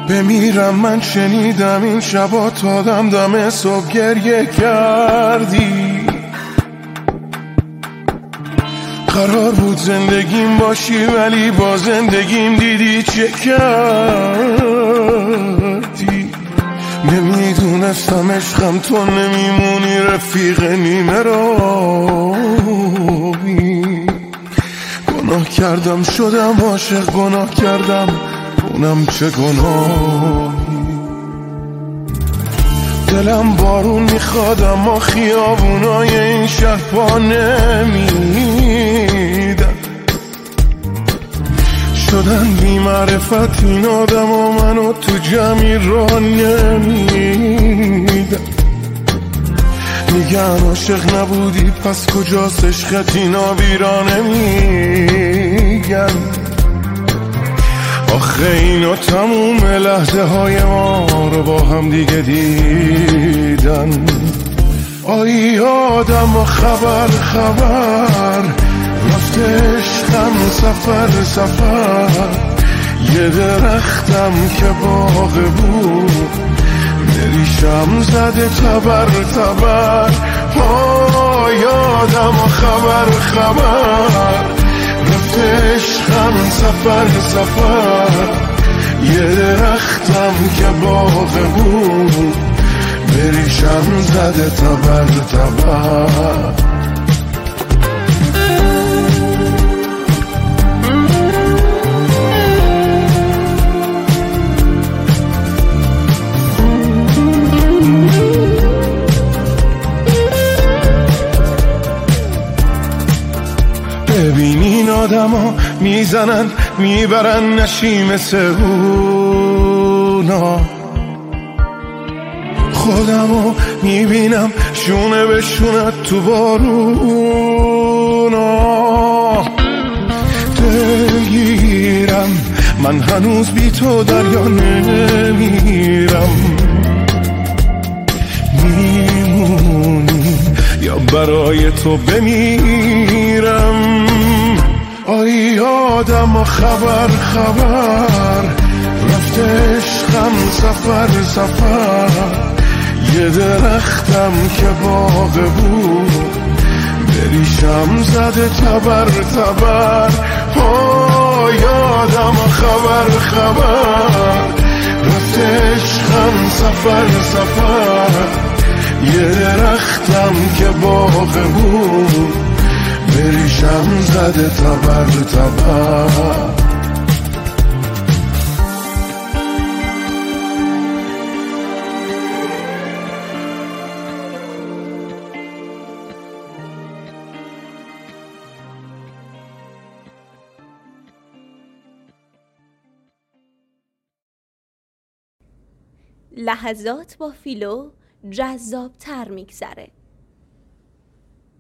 بمیرم من شنیدم این شبا تا دم صبح گریه کردی. قرار بود زندگیم باشی ولی با زندگیم دیدی چه کردی. نمیدونستم عشقم تو نمیمونی رفیق نیمه روی. گناه کردم شدم عاشق، گناه کردم اونم چه گناهی. دلم بارون میخواد اما خیابونای این شهر پا نمیدن. شدن بی معرفت این آدم و منو تو جمعی را نمیدن. میگن عاشق نبودی پس کجاست عشقت، اینا بیرا نمیگن. آخه اینا تموم لحظه های ما رو با هم دیگه دیدن. آی آدم و خبر رفته عشقم سفر. یه درختم که باغ بود دریشم زده تبر. آی آدم و خبر رفته عشقم سفر. یه درختم که باغ بود بریشم زده تبر. ببین این آدم ها میزنن میبرن نشی مثل اونا. خودمو میبینم شونه به شونت تو بارونا. دلگیرم من هنوز بی تو دریا نمیرم. میمونی یا برای تو بمیرم. آی آدم و خبر رفته عشقم سفر. یه درختم که باغ بود بریشم زده تبر. آی آدم و خبر رفته عشقم سفر. یه درختم که باغ بود بریشم زده تبر. لحظات با فیلو جذاب‌تر میگذره.